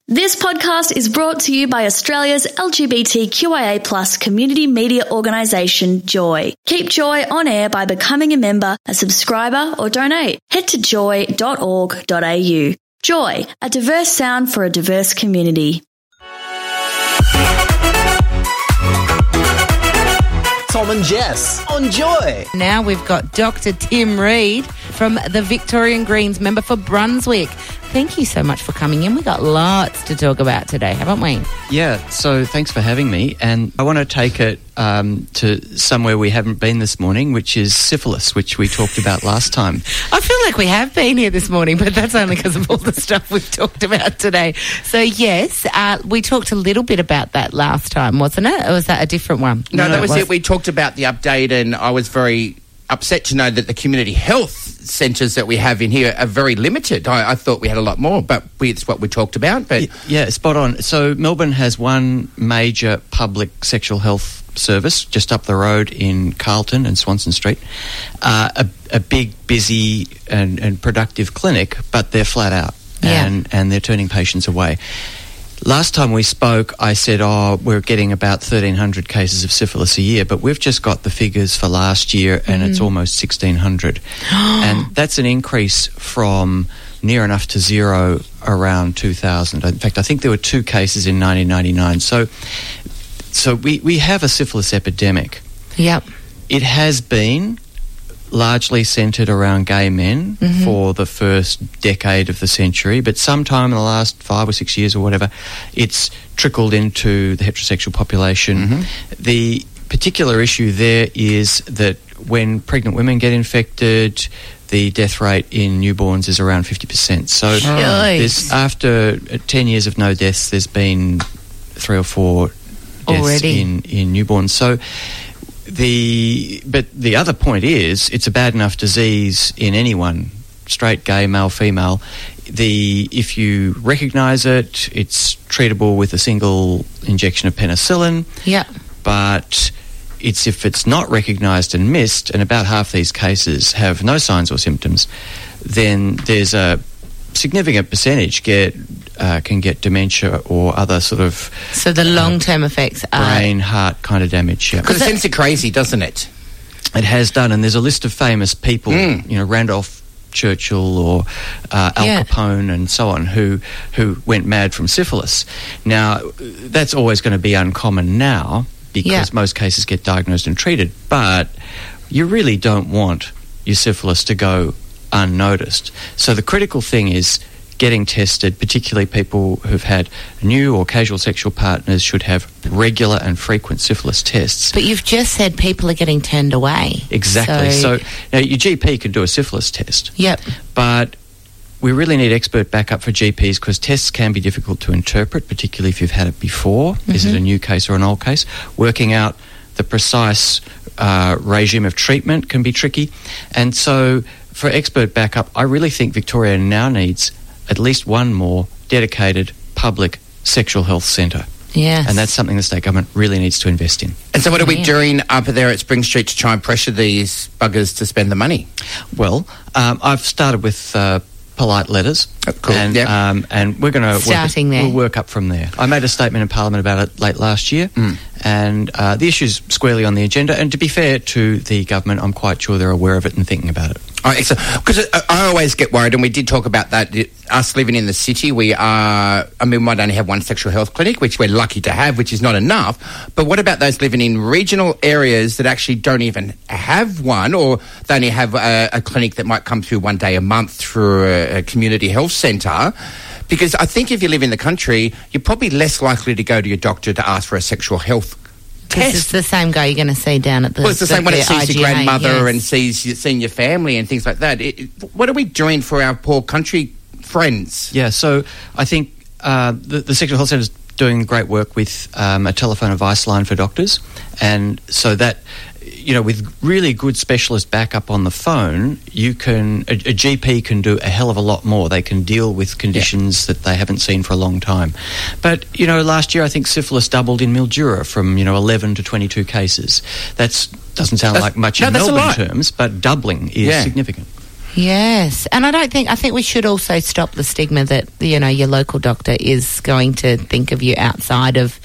This podcast is brought to you by Australia's LGBTQIA+ community media organisation, Joy. Keep Joy on air by becoming a member, a subscriber or donate. Head to joy.org.au. Joy, a diverse sound for a diverse community. Tom and Jess on Joy. Now we've got Dr. Tim Reid from the Victorian Greens, member for Brunswick. Thank you so much for coming in. We've got lots to talk about today, haven't we? Yeah, so thanks for having me. And I want to take it to somewhere we haven't been this morning, which is syphilis, which we talked about last time. I feel like we have been here this morning, but that's only because of all the stuff we've talked about today. So, yes, we talked a little bit about that last time, wasn't it? Or was that a different one? No, that was it. We talked about the update, and I was very upset to know that the community health centres that we have in here are very limited. I thought we had a lot more, but it's what we talked about. But yeah, spot on. So Melbourne has one major public sexual health service just up the road in Carlton and Swanston Street, a big, busy and productive clinic, but they're flat out and they're turning patients away. Last time we spoke, I said, we're getting about 1,300 cases of syphilis a year, but we've just got the figures for last year and it's almost 1,600. And that's an increase from near enough to zero around 2000. In fact, I think there were 2 cases in 1999. So we have a syphilis epidemic. Yep. It has been largely centred around gay men for the first decade of the century, but sometime in the last 5 or 6 years or whatever, it's trickled into the heterosexual population. The particular issue there is that when pregnant women get infected, the death rate in newborns is around 50%. So after 10 years of no deaths, there's been 3 or 4 deaths already in newborns. So But the other point is, it's a bad enough disease in anyone, straight, gay, male, female. If you recognise it, it's treatable with a single injection of penicillin. Yeah. But if it's not recognised and missed, and about half these cases have no signs or symptoms, then there's a significant percentage can get dementia or other sort of... So the long-term effects are... brain, heart kind of damage, yeah. Because it sends you crazy, doesn't it? It has done, and there's a list of famous people, Randolph Churchill or Al Capone and so on, who went mad from syphilis. Now, that's always going to be uncommon now because most cases get diagnosed and treated, but you really don't want your syphilis to go unnoticed. So the critical thing is getting tested, particularly people who've had new or casual sexual partners should have regular and frequent syphilis tests. But you've just said people are getting turned away. Exactly. So now your GP can do a syphilis test. Yep. But we really need expert backup for GPs because tests can be difficult to interpret, particularly if you've had it before. Is it a new case or an old case? Working out the precise regime of treatment can be tricky. And so for expert backup, I really think Victoria now needs at least one more dedicated public sexual health centre. Yes. And that's something the state government really needs to invest in. And so what are we doing up there at Spring Street to try and pressure these buggers to spend the money? Well, I've started with polite letters. Cool. And we're going to we'll work up from there. I made a statement in Parliament about it late last year, and the issue's squarely on the agenda. And to be fair to the government, I'm quite sure they're aware of it and thinking about it. Oh, excellent. Because I always get worried, and we did talk about that. Us living in the city, we might only have one sexual health clinic, which we're lucky to have, which is not enough. But what about those living in regional areas that actually don't even have one, or they only have a clinic that might come through one day a month through a community health centre? Because I think if you live in the country, you're probably less likely to go to your doctor to ask for a sexual health test. It's the same guy you're going to see down at the... Well, it's the same one that sees IGA, your grandmother and seeing your family and things like that. What are we doing for our poor country friends? Yeah, so I think the Sexual Health Centre is doing great work with a telephone advice line for doctors. And so that, with really good specialist backup on the phone, a GP can do a hell of a lot more. They can deal with conditions that they haven't seen for a long time. But, last year I think syphilis doubled in Mildura from, 11 to 22 cases. That doesn't sound like much in Melbourne terms, but doubling is significant. Yes, and I think we should also stop the stigma that, you know, your local doctor is going to think of you outside of.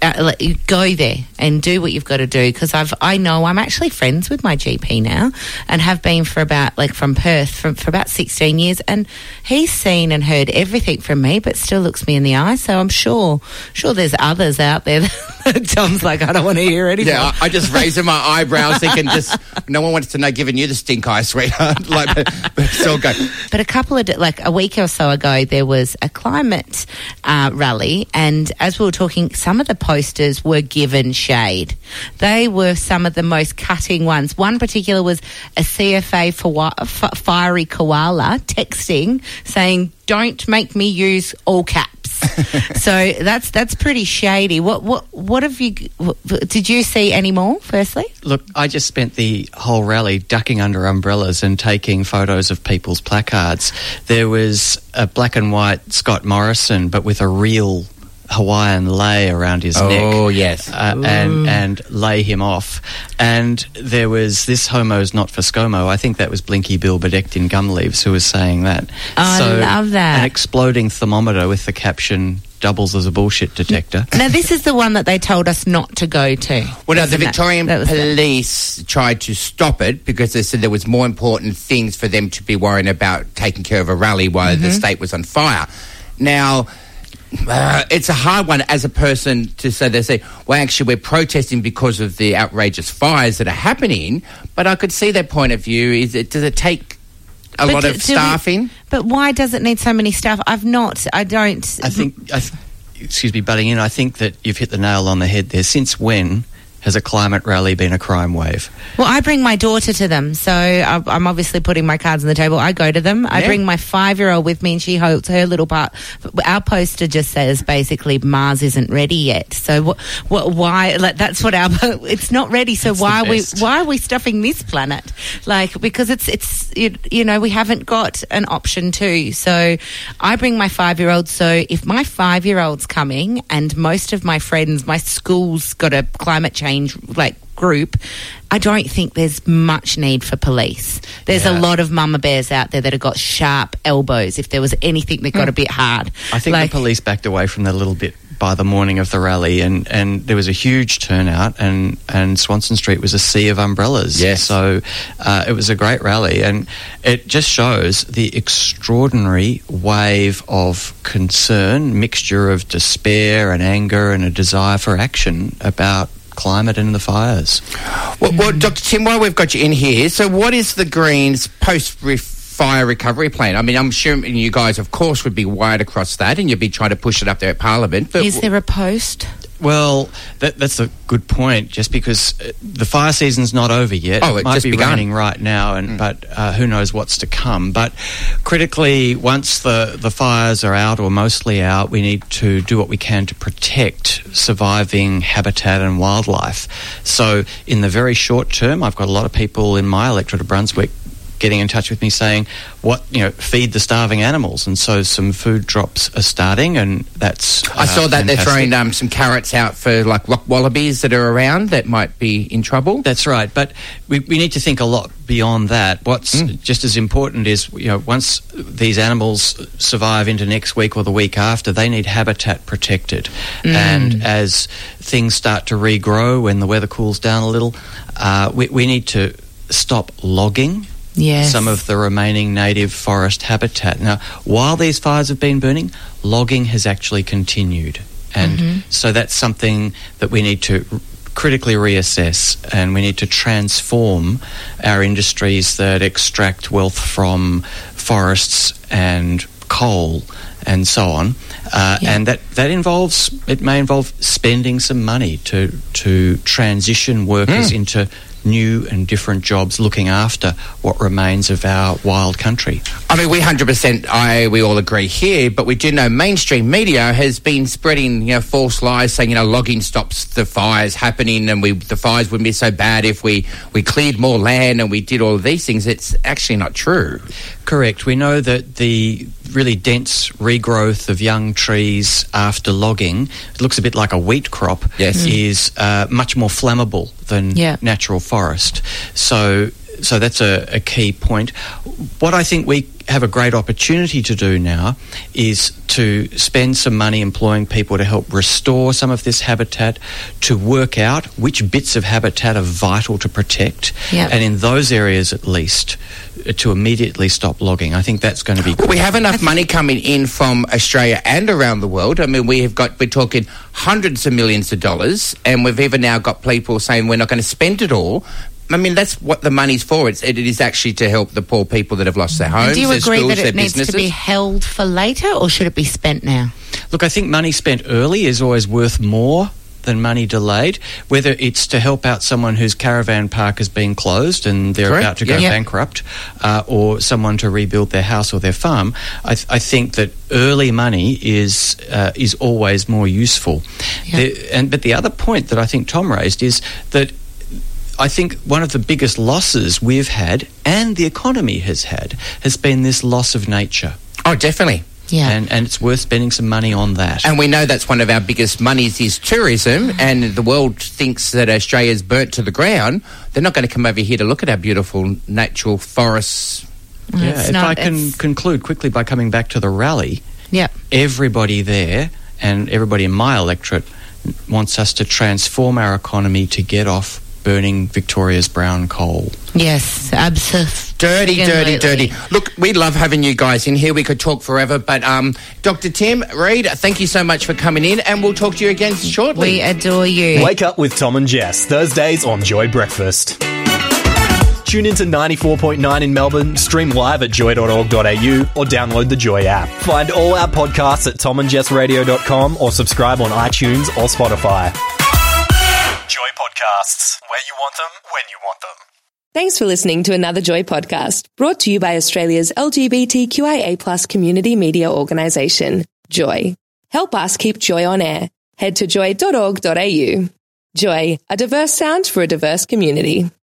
Go there and do what you've got to do, because I know I'm actually friends with my GP now and have been for about, from Perth for about 16 years, and he's seen and heard everything from me, but still looks me in the eye. So I'm sure there's others out there that Tom's like, I don't want to hear anymore. Yeah, I just raised my eyebrows thinking no one wants to know giving you the stink eye, sweetheart. But it's all good. But a week or so ago, there was a climate rally, and as we were talking, some of the posters were given shade. They were some of the most cutting ones. One particular was a CFA fiery koala texting saying, "Don't make me use all caps." So that's pretty shady. What have you? Did you see any more? Firstly, look, I just spent the whole rally ducking under umbrellas and taking photos of people's placards. There was a black and white Scott Morrison, but with a real Hawaiian lei around his neck. Oh, yes. And lay him off. And there was "This homo's not for ScoMo." I think that was Blinky Bill bedecked in gum leaves who was saying that. I love that. An exploding thermometer with the caption "doubles as a bullshit detector." Now, this is the one that they told us not to go to. Well, now, the Victorian police tried to stop it because they said there was more important things for them to be worrying about taking care of a rally while the state was on fire. Now, it's a hard one as a person to say. They say, well, actually, we're protesting because of the outrageous fires that are happening. But I could see their point of view. Does it take a lot of staffing? But why does it need so many staff? I don't. Excuse me, butting in. I think that you've hit the nail on the head there. Since when has a climate rally been a crime wave? Well, I bring my daughter to them, so I'm obviously putting my cards on the table. I go to them. I bring my 5-year-old with me, and she holds her little part. Our poster just says basically Mars isn't ready yet. So why? That's what it's not ready. So why are we stuffing this planet? Because it's we haven't got an option to. So I bring my 5-year-old. So if my 5-year-old's coming, and most of my friends, my school's got a climate change group, I don't think there's much need for police. There's a lot of mama bears out there that have got sharp elbows if there was anything that got a bit hard. I think the police backed away from that a little bit by the morning of the rally, and there was a huge turnout, and Swanston Street was a sea of umbrellas. Yes. So it was a great rally, and it just shows the extraordinary wave of concern, mixture of despair and anger and a desire for action about climate and the fires. Well, Dr. Tim, while we've got you in here, so what is the Greens post-fire recovery plan? I mean, I'm sure you guys, of course, would be wired across that, and you'd be trying to push it up there at Parliament. But is there a post? Well, that's a good point, just because the fire season's not over yet. Oh, it might just be begun. raining right now, but who knows what's to come. But critically, once the fires are out or mostly out, we need to do what we can to protect surviving habitat and wildlife. So in the very short term, I've got a lot of people in my electorate of Brunswick getting in touch with me saying, feed the starving animals. And so some food drops are starting, and that's I saw that fantastic. They're throwing some carrots out for rock wallabies that are around that might be in trouble. That's right, but we need to think a lot beyond that. What's just as important is, once these animals survive into next week or the week after, they need habitat protected. And as things start to regrow, when the weather cools down a little, we need to stop logging some of the remaining native forest habitat. Now, while these fires have been burning, logging has actually continued. And so that's something that we need to critically reassess, and we need to transform our industries that extract wealth from forests and coal and so on. And that may involve spending some money to transition workers into new and different jobs looking after what remains of our wild country. I mean, we 100%, we all agree here, but we do know mainstream media has been spreading, false lies saying, logging stops the fires happening, and the fires wouldn't be so bad if we cleared more land and we did all of these things. It's actually not true. Correct. We know that the really dense regrowth of young trees after logging, it looks a bit like a wheat crop, is much more flammable than natural forest. So So that's a key point. What I think we have a great opportunity to do now is to spend some money employing people to help restore some of this habitat, to work out which bits of habitat are vital to protect, and in those areas at least to immediately stop logging. I think that's going to be good. We have enough money coming in from Australia and around the world. I mean, we're talking hundreds of millions of dollars, and we've even now got people saying we're not going to spend it all. I mean, that's what the money's for. It is actually to help the poor people that have lost their homes, do you their agree schools, that it needs to be held for later, or should it be spent now? Look, I think money spent early is always worth more than money delayed, whether it's to help out someone whose caravan park has been closed and they're about to go bankrupt, or someone to rebuild their house or their farm. I think that early money is always more useful. But the other point that I think Tom raised is that I think one of the biggest losses we've had, and the economy has had, has been this loss of nature. Oh, definitely. Yeah. And it's worth spending some money on that. And we know that's one of our biggest monies is tourism, and the world thinks that Australia's burnt to the ground. They're not going to come over here to look at our beautiful natural forests. If I can conclude quickly by coming back to the rally, everybody there and everybody in my electorate wants us to transform our economy to get off burning Victoria's brown coal. Yes, absolutely. Dirty. Look, we love having you guys in here. We could talk forever, but Dr. Tim Reid, thank you so much for coming in, and we'll talk to you again shortly. We adore you. Wake up with Tom and Jess, Thursdays on Joy Breakfast. Tune into 94.9 in Melbourne, stream live at joy.org.au or download the Joy app. Find all our podcasts at tomandjessradio.com or subscribe on iTunes or Spotify. Joy Podcasts, where you want them, when you want them. Thanks for listening to another Joy podcast, brought to you by Australia's LGBTQIA+ community media organisation, Joy. Help us keep Joy on air. Head to joy.org.au. Joy, a diverse sound for a diverse community.